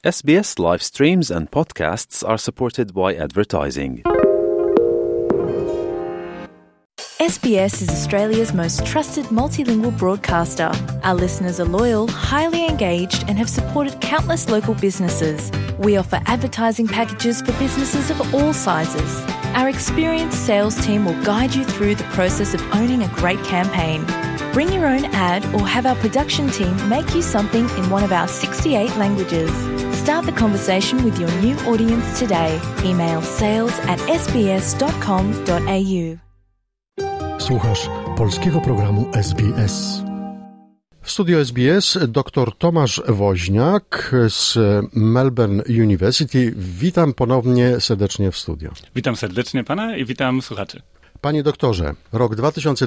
SBS live streams and podcasts are supported by advertising. SBS is Australia's most trusted multilingual broadcaster. Our listeners are loyal, highly engaged, and have supported countless local businesses. We offer advertising packages for businesses of all sizes. Our experienced sales team will guide you through the process of owning a great campaign. Bring your own ad or have our production team make you something in one of our 68 languages. Start the conversation with your new audience today. Email sales@sbs.com.au. Słuchasz polskiego programu SBS. W studiu SBS dr Tomasz Woźniak z Melbourne University. Witam ponownie serdecznie w studio. Witam serdecznie pana i witam słuchaczy. Panie doktorze, rok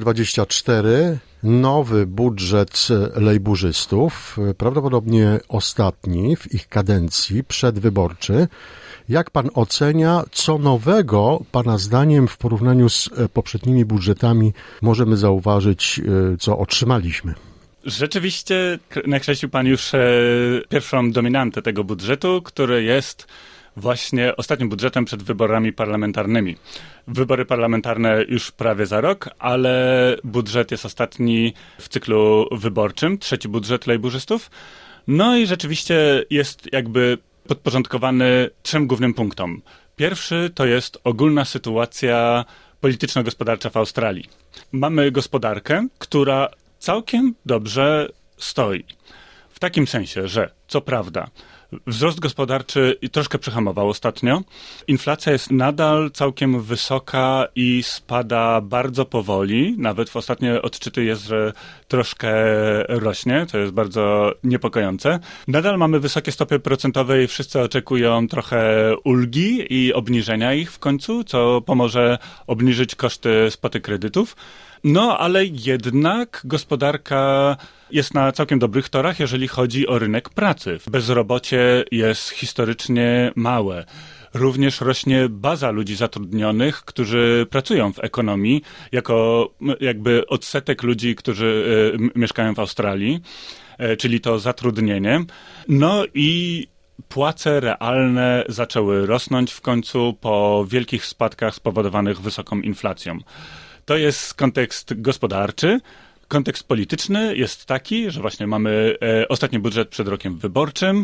2024, nowy budżet lejburzystów, prawdopodobnie ostatni w ich kadencji, przedwyborczy. Jak pan ocenia, co nowego pana zdaniem w porównaniu z poprzednimi budżetami możemy zauważyć, co otrzymaliśmy? Rzeczywiście nakreślił pan już pierwszą dominantę tego budżetu, który jest właśnie ostatnim budżetem przed wyborami parlamentarnymi. Wybory parlamentarne już prawie za rok, ale budżet jest ostatni w cyklu wyborczym, trzeci budżet lejburzystów. No i rzeczywiście jest jakby podporządkowany trzem głównym punktom. Pierwszy to jest ogólna sytuacja polityczno-gospodarcza w Australii. Mamy gospodarkę, która całkiem dobrze stoi. W takim sensie, że co prawda wzrost gospodarczy troszkę przyhamował ostatnio. Inflacja jest nadal całkiem wysoka i spada bardzo powoli. Nawet w ostatnie odczyty jest, że troszkę rośnie, co jest bardzo niepokojące. Nadal mamy wysokie stopy procentowe i wszyscy oczekują trochę ulgi i obniżenia ich w końcu, co pomoże obniżyć koszty spłaty kredytów. No, ale jednak gospodarka jest na całkiem dobrych torach, jeżeli chodzi o rynek pracy. Bezrobocie jest historycznie małe. Również rośnie baza ludzi zatrudnionych, którzy pracują w ekonomii, jako jakby odsetek ludzi, którzy mieszkają w Australii, czyli to zatrudnienie. No i płace realne zaczęły rosnąć w końcu po wielkich spadkach spowodowanych wysoką inflacją. To jest kontekst gospodarczy. Kontekst polityczny jest taki, że właśnie mamy ostatni budżet przed rokiem wyborczym,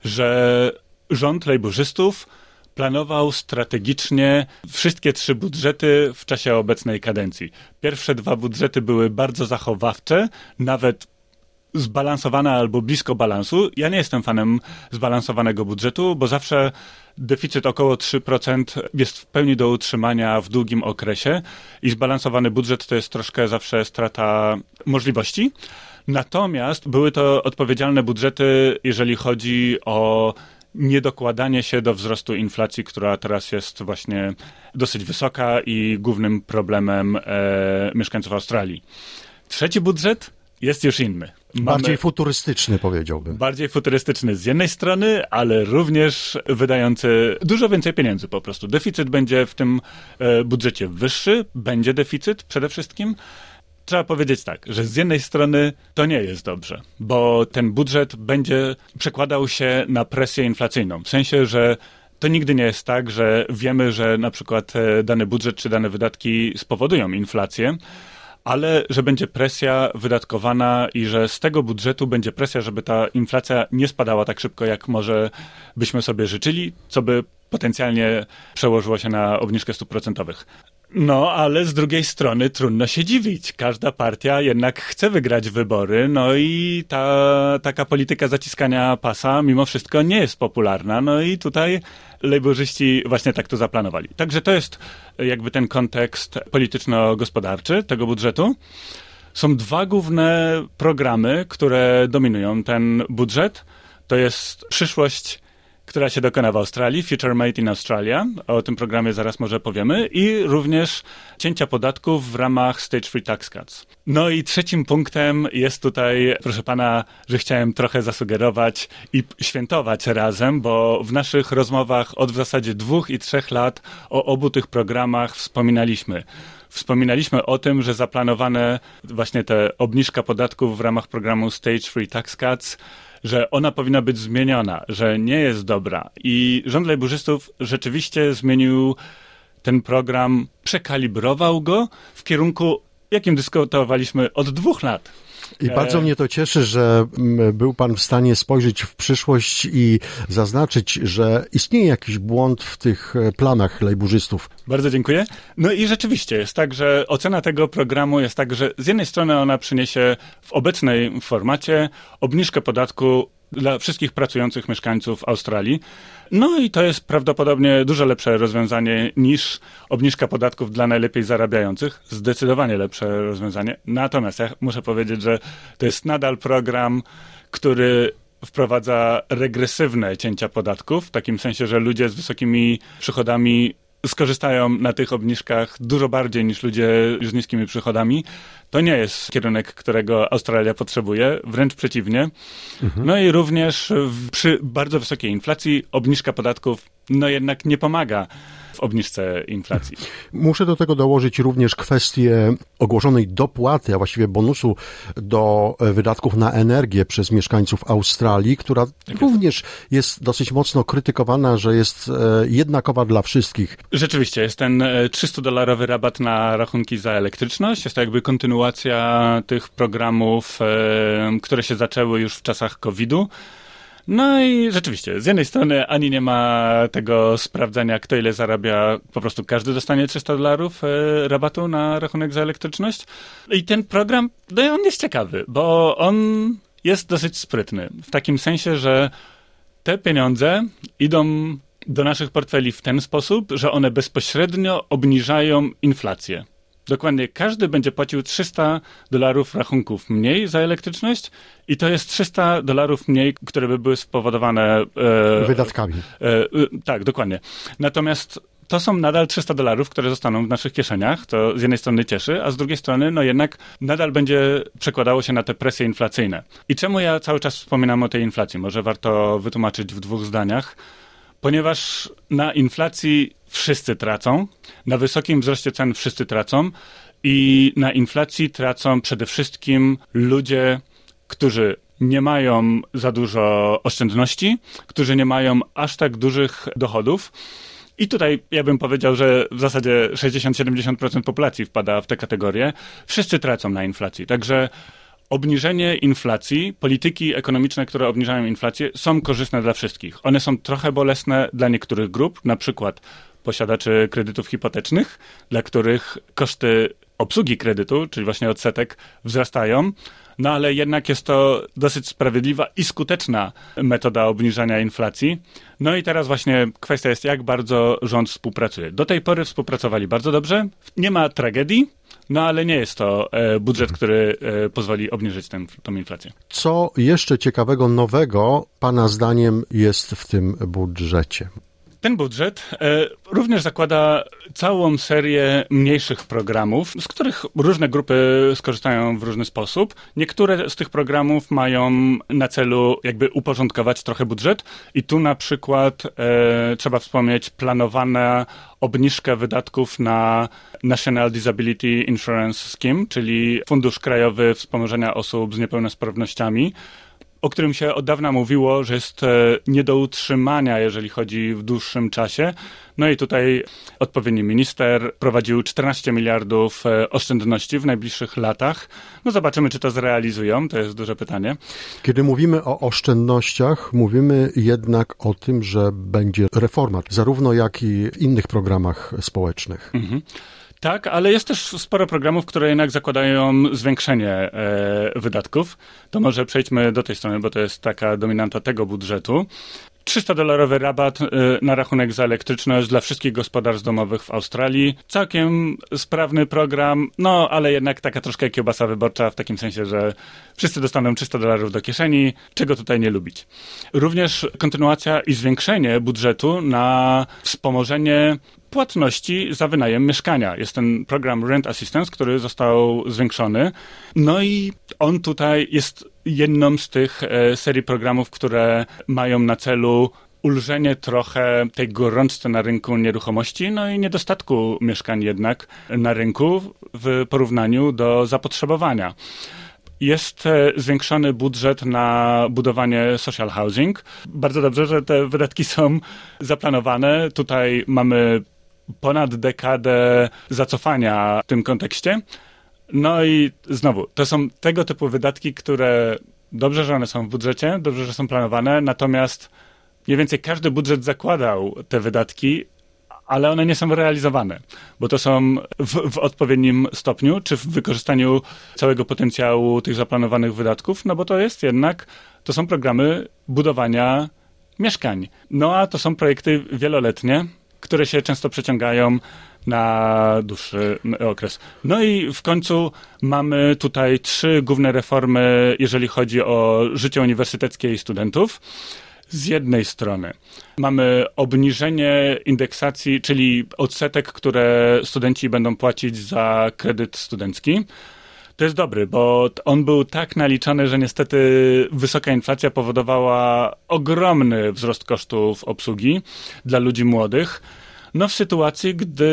że rząd lejburzystów planował strategicznie wszystkie trzy budżety w czasie obecnej kadencji. Pierwsze dwa budżety były bardzo zachowawcze, nawet zbalansowane albo blisko balansu. Ja nie jestem fanem zbalansowanego budżetu, bo zawsze deficyt około 3% jest w pełni do utrzymania w długim okresie i zbalansowany budżet to jest troszkę zawsze strata możliwości. Natomiast były to odpowiedzialne budżety, jeżeli chodzi o niedokładanie się do wzrostu inflacji, która teraz jest właśnie dosyć wysoka i głównym problemem mieszkańców Australii. Trzeci budżet jest już inny. Bardziej futurystyczny, powiedziałbym. Bardziej futurystyczny z jednej strony, ale również wydający dużo więcej pieniędzy po prostu. Deficyt będzie w tym budżecie wyższy, będzie deficyt przede wszystkim. Trzeba powiedzieć tak, że z jednej strony to nie jest dobrze, bo ten budżet będzie przekładał się na presję inflacyjną. W sensie, że to nigdy nie jest tak, że wiemy, że na przykład dany budżet czy dane wydatki spowodują inflację, ale że będzie presja wydatkowana i że z tego budżetu będzie presja, żeby ta inflacja nie spadała tak szybko, jak może byśmy sobie życzyli, co by potencjalnie przełożyło się na obniżkę stóp procentowych. No, ale z drugiej strony trudno się dziwić. Każda partia jednak chce wygrać wybory, no i taka polityka zaciskania pasa mimo wszystko nie jest popularna. No i tutaj lejburzyści właśnie tak to zaplanowali. Także to jest jakby ten kontekst polityczno-gospodarczy tego budżetu. Są dwa główne programy, które dominują ten budżet. To jest przyszłość, która się dokona w Australii, Future Made in Australia. O tym programie zaraz może powiemy. I również cięcia podatków w ramach Stage Free Tax Cuts. No i trzecim punktem jest tutaj, proszę pana, że chciałem trochę zasugerować i świętować razem, bo w naszych rozmowach od w zasadzie 2 i 3 lat o obu tych programach Wspominaliśmy o tym, że zaplanowane właśnie te obniżka podatków w ramach programu Stage Free Tax Cuts że ona powinna być zmieniona, że nie jest dobra. I rząd lejburzystów rzeczywiście zmienił ten program, przekalibrował go w kierunku, jakim dyskutowaliśmy od 2 lat. I bardzo mnie to cieszy, że był pan w stanie spojrzeć w przyszłość i zaznaczyć, że istnieje jakiś błąd w tych planach lejburzystów. Bardzo dziękuję. No i rzeczywiście jest tak, że ocena tego programu jest tak, że z jednej strony ona przyniesie w obecnej formacie obniżkę podatku dla wszystkich pracujących mieszkańców Australii. No i to jest prawdopodobnie dużo lepsze rozwiązanie niż obniżka podatków dla najlepiej zarabiających. Zdecydowanie lepsze rozwiązanie. Natomiast ja muszę powiedzieć, że to jest nadal program, który wprowadza regresywne cięcia podatków, w takim sensie, że ludzie z wysokimi przychodami skorzystają na tych obniżkach dużo bardziej niż ludzie z niskimi przychodami. To nie jest kierunek, którego Australia potrzebuje, wręcz przeciwnie. No i również przy bardzo wysokiej inflacji obniżka podatków jednak nie pomaga w obniżce inflacji. Muszę do tego dołożyć również kwestię ogłoszonej dopłaty, a właściwie bonusu do wydatków na energię przez mieszkańców Australii, która również jest dosyć mocno krytykowana, że jest jednakowa dla wszystkich. Rzeczywiście, jest ten $300 rabat na rachunki za elektryczność. Jest to jakby kontynuacja tych programów, które się zaczęły już w czasach COVID-u. No i rzeczywiście, z jednej strony ani nie ma tego sprawdzania, kto ile zarabia, po prostu każdy dostanie $300 rabatu na rachunek za elektryczność. I ten program, on jest ciekawy, bo on jest dosyć sprytny. W takim sensie, że te pieniądze idą do naszych portfeli w ten sposób, że one bezpośrednio obniżają inflację. Dokładnie, każdy będzie płacił $300 rachunków mniej za elektryczność i to jest $300 mniej, które by były spowodowane wydatkami. Tak, dokładnie. Natomiast to są nadal $300, które zostaną w naszych kieszeniach. To z jednej strony cieszy, a z drugiej strony jednak nadal będzie przekładało się na te presje inflacyjne. I czemu ja cały czas wspominam o tej inflacji? Może warto wytłumaczyć w 2 zdaniach. Ponieważ na inflacji wszyscy tracą, na wysokim wzroście cen wszyscy tracą i na inflacji tracą przede wszystkim ludzie, którzy nie mają za dużo oszczędności, którzy nie mają aż tak dużych dochodów. I tutaj ja bym powiedział, że w zasadzie 60-70% populacji wpada w tę kategorię. Wszyscy tracą na inflacji, także obniżenie inflacji, polityki ekonomiczne, które obniżają inflację, są korzystne dla wszystkich. One są trochę bolesne dla niektórych grup, na przykład posiadaczy kredytów hipotecznych, dla których koszty obsługi kredytu, czyli właśnie odsetek, wzrastają. No ale jednak jest to dosyć sprawiedliwa i skuteczna metoda obniżania inflacji. No i teraz właśnie kwestia jest, jak bardzo rząd współpracuje. Do tej pory współpracowali bardzo dobrze. Nie ma tragedii, no ale nie jest to budżet, który pozwoli obniżyć tą inflację. Co jeszcze ciekawego, nowego, pana zdaniem, jest w tym budżecie? Ten budżet również zakłada całą serię mniejszych programów, z których różne grupy skorzystają w różny sposób. Niektóre z tych programów mają na celu jakby uporządkować trochę budżet i tu na przykład trzeba wspomnieć planowana obniżkę wydatków na National Disability Insurance Scheme, czyli Fundusz Krajowy Wspomożenia Osób z Niepełnosprawnościami, o którym się od dawna mówiło, że jest nie do utrzymania, jeżeli chodzi w dłuższym czasie. No i tutaj odpowiedni minister prowadził 14 miliardów oszczędności w najbliższych latach. No zobaczymy, czy to zrealizują, to jest duże pytanie. Kiedy mówimy o oszczędnościach, mówimy jednak o tym, że będzie reforma, zarówno jak i w innych programach społecznych. Mhm. Tak, ale jest też sporo programów, które jednak zakładają zwiększenie wydatków. To może przejdźmy do tej strony, bo to jest taka dominanta tego budżetu. $300 rabat na rachunek za elektryczność dla wszystkich gospodarstw domowych w Australii. Całkiem sprawny program, no ale jednak taka troszkę kiełbasa wyborcza w takim sensie, że wszyscy dostaną $300 do kieszeni, czego tutaj nie lubić. Również kontynuacja i zwiększenie budżetu na wspomożenie płatności za wynajem mieszkania. Jest ten program Rent Assistance, który został zwiększony. No i on tutaj jest jedną z tych serii programów, które mają na celu ulżenie trochę tej gorączce na rynku nieruchomości, no i niedostatku mieszkań jednak na rynku w porównaniu do zapotrzebowania. jest zwiększony budżet na budowanie social housing. Bardzo dobrze, że te wydatki są zaplanowane. Tutaj mamy ponad dekadę zacofania w tym kontekście. No i znowu, to są tego typu wydatki, które dobrze, że one są w budżecie, dobrze, że są planowane, natomiast mniej więcej każdy budżet zakładał te wydatki, ale one nie są realizowane, bo to są w odpowiednim stopniu, czy w wykorzystaniu całego potencjału tych zaplanowanych wydatków, no bo to są programy budowania mieszkań. No a to są projekty wieloletnie, które się często przeciągają na dłuższy okres. No i w końcu mamy tutaj 3 główne reformy, jeżeli chodzi o życie uniwersyteckie i studentów. Z jednej strony mamy obniżenie indeksacji, czyli odsetek, które studenci będą płacić za kredyt studencki. To jest dobry, bo on był tak naliczany, że niestety wysoka inflacja powodowała ogromny wzrost kosztów obsługi dla ludzi młodych. No w sytuacji, gdy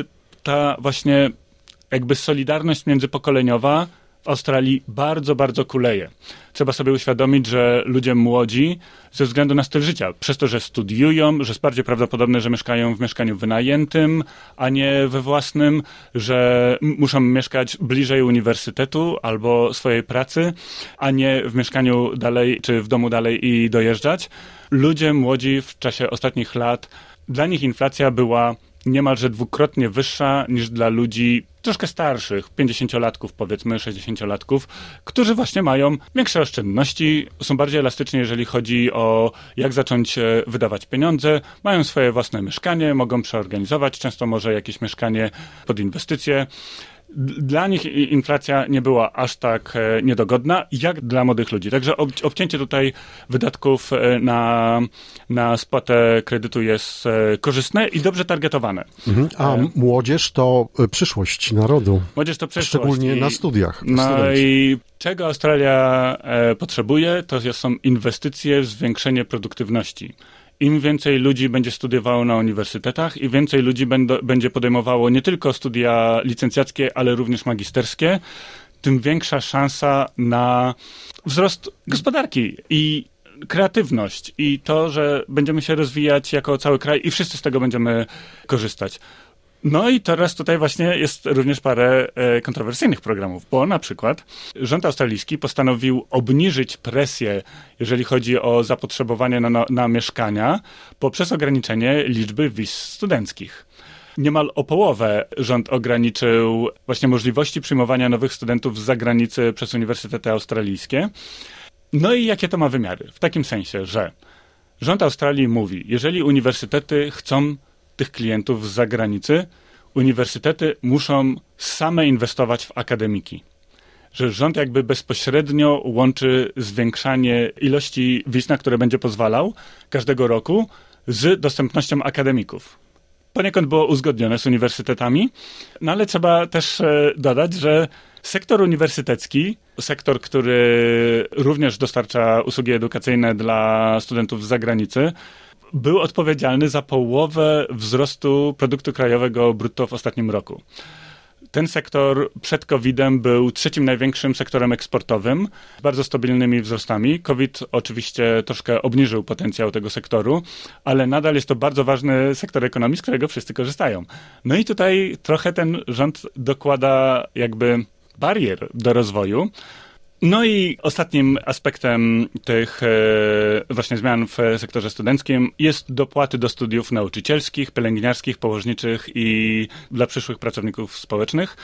ta właśnie jakby solidarność międzypokoleniowa w Australii bardzo, bardzo kuleje. Trzeba sobie uświadomić, że ludzie młodzi ze względu na styl życia, przez to, że studiują, że jest bardziej prawdopodobne, że mieszkają w mieszkaniu wynajętym, a nie we własnym, że muszą mieszkać bliżej uniwersytetu albo swojej pracy, a nie w mieszkaniu dalej, czy w domu dalej i dojeżdżać. Ludzie młodzi w czasie ostatnich lat, dla nich inflacja była niemalże dwukrotnie wyższa niż dla ludzi troszkę starszych, 50-latków powiedzmy, 60-latków, którzy właśnie mają większe oszczędności, są bardziej elastyczni, jeżeli chodzi o jak zacząć wydawać pieniądze, mają swoje własne mieszkanie, mogą przeorganizować, często może jakieś mieszkanie pod inwestycje. Dla nich inflacja nie była aż tak niedogodna, jak dla młodych ludzi. Także obcięcie tutaj wydatków na spłatę kredytu jest korzystne i dobrze targetowane. A młodzież to przyszłość narodu. Młodzież to przyszłość. Szczególnie na studiach. No i czego Australia potrzebuje, to są inwestycje w zwiększenie produktywności. Im więcej ludzi będzie studiowało na uniwersytetach i więcej ludzi będzie podejmowało nie tylko studia licencjackie, ale również magisterskie, tym większa szansa na wzrost gospodarki i kreatywność i to, że będziemy się rozwijać jako cały kraj i wszyscy z tego będziemy korzystać. No i teraz tutaj właśnie jest również parę kontrowersyjnych programów, bo na przykład rząd australijski postanowił obniżyć presję, jeżeli chodzi o zapotrzebowanie na mieszkania, poprzez ograniczenie liczby wiz studenckich. Niemal o połowę rząd ograniczył właśnie możliwości przyjmowania nowych studentów z zagranicy przez uniwersytety australijskie. No i jakie to ma wymiary? W takim sensie, że rząd Australii mówi, jeżeli uniwersytety chcą tych klientów z zagranicy, uniwersytety muszą same inwestować w akademiki. Że rząd jakby bezpośrednio łączy zwiększanie ilości wiz, na które będzie pozwalał każdego roku, z dostępnością akademików. Poniekąd było uzgodnione z uniwersytetami, no ale trzeba też dodać, że sektor uniwersytecki, sektor, który również dostarcza usługi edukacyjne dla studentów z zagranicy, był odpowiedzialny za połowę wzrostu produktu krajowego brutto w ostatnim roku. Ten sektor przed COVID-em był 3. największym sektorem eksportowym, z bardzo stabilnymi wzrostami. COVID oczywiście troszkę obniżył potencjał tego sektoru, ale nadal jest to bardzo ważny sektor ekonomii, z którego wszyscy korzystają. No i tutaj trochę ten rząd dokłada jakby barier do rozwoju. No i ostatnim aspektem tych właśnie zmian w sektorze studenckim jest dopłaty do studiów nauczycielskich, pielęgniarskich, położniczych i dla przyszłych pracowników społecznych.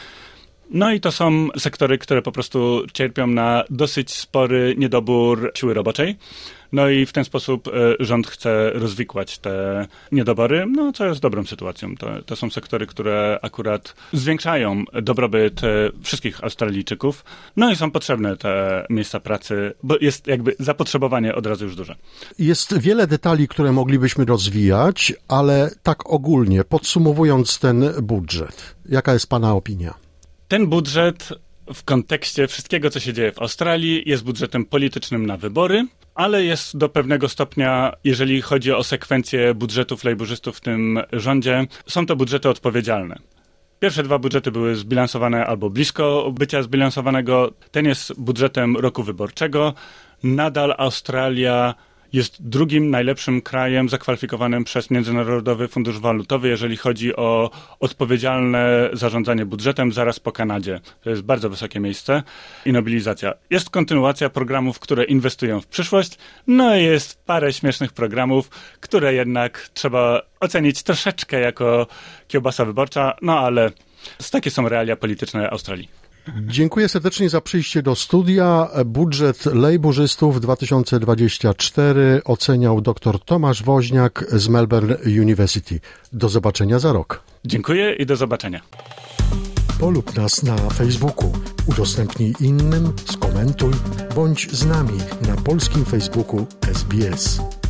No i to są sektory, które po prostu cierpią na dosyć spory niedobór siły roboczej. No i w ten sposób rząd chce rozwikłać te niedobory, no co jest dobrą sytuacją. To są sektory, które akurat zwiększają dobrobyt wszystkich Australijczyków. No i są potrzebne te miejsca pracy, bo jest jakby zapotrzebowanie od razu już duże. Jest wiele detali, które moglibyśmy rozwijać, ale tak ogólnie, podsumowując ten budżet, jaka jest Pana opinia? Ten budżet w kontekście wszystkiego, co się dzieje w Australii, jest budżetem politycznym na wybory, ale jest do pewnego stopnia, jeżeli chodzi o sekwencję budżetów lejburzystów w tym rządzie, są to budżety odpowiedzialne. Pierwsze 2 budżety były zbilansowane albo blisko bycia zbilansowanego. Ten jest budżetem roku wyborczego. Nadal Australia jest drugim najlepszym krajem zakwalifikowanym przez Międzynarodowy Fundusz Walutowy, jeżeli chodzi o odpowiedzialne zarządzanie budżetem, zaraz po Kanadzie. To jest bardzo wysokie miejsce i nobilizacja. Jest kontynuacja programów, które inwestują w przyszłość, no i jest parę śmiesznych programów, które jednak trzeba ocenić troszeczkę jako kiełbasa wyborcza, no ale takie są realia polityczne Australii. Dziękuję serdecznie za przyjście do studia. Budżet lejburzystów 2024 oceniał dr Tomasz Woźniak z Melbourne University. Do zobaczenia za rok. Dziękuję i do zobaczenia. Polub nas na Facebooku, udostępnij innym, skomentuj, bądź z nami na polskim Facebooku SBS.